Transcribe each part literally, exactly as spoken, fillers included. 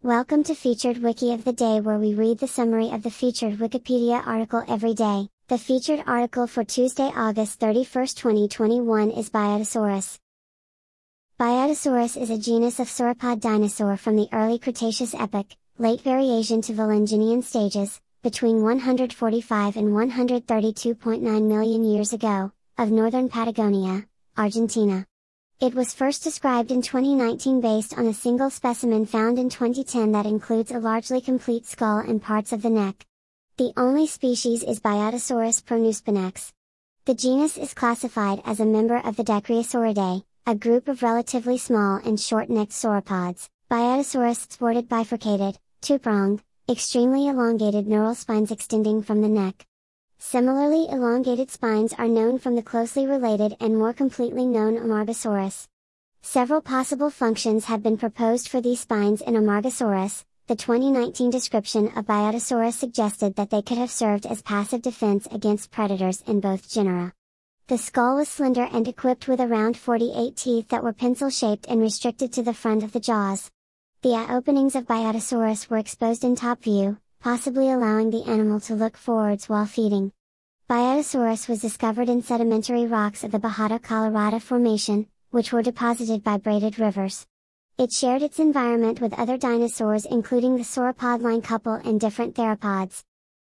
Welcome to Featured Wiki of the Day, where we read the summary of the featured Wikipedia article every day. The featured article for Tuesday, August thirty-first, twenty twenty-one is Biatosaurus. Biatosaurus is a genus of sauropod dinosaur from the early Cretaceous epoch, late variation to Valanginian stages, between one hundred forty-five and one hundred thirty-two point nine million years ago, of northern Patagonia, Argentina. It was first described in twenty nineteen based on a single specimen found in twenty ten that includes a largely complete skull and parts of the neck. The only species is Biatosaurus pronuspinax. The genus is classified as a member of the Dicryosauridae, a group of relatively small and short-necked sauropods. Biatosaurus sported bifurcated, two-pronged, extremely elongated neural spines extending from the neck. Similarly elongated spines are known from the closely related and more completely known Amargasaurus. Several possible functions have been proposed for these spines in Amargasaurus. The twenty nineteen description of Biatosaurus suggested that they could have served as passive defense against predators in both genera. The skull was slender and equipped with around forty-eight teeth that were pencil-shaped and restricted to the front of the jaws. The eye openings of Biatosaurus were exposed in top view, possibly allowing the animal to look forwards while feeding. Biatosaurus was discovered in sedimentary rocks of the Bajada Colorada Formation, which were deposited by braided rivers. It shared its environment with other dinosaurs, including the sauropod line couple and different theropods.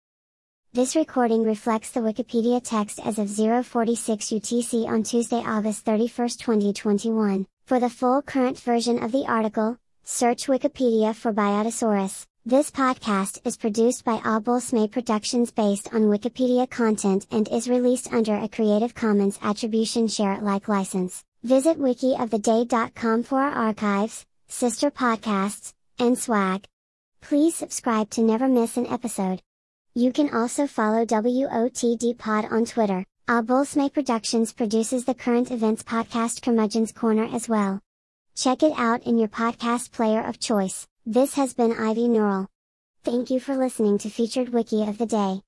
This recording reflects the Wikipedia text as of zero forty-six U T C on Tuesday, August thirty-first, twenty twenty-one. For the full current version of the article, search Wikipedia for Biatosaurus. This podcast is produced by Abulsmay Productions based on Wikipedia content and is released under a Creative Commons Attribution Share Alike license. Visit wiki of the day dot com for our archives, sister podcasts, and swag. Please subscribe to never miss an episode. You can also follow W O T D Pod on Twitter. Abulsmay Productions produces the current events podcast Curmudgeon's Corner as well. Check it out in your podcast player of choice. This has been Ivy Neural. Thank you for listening to Featured Wiki of the Day.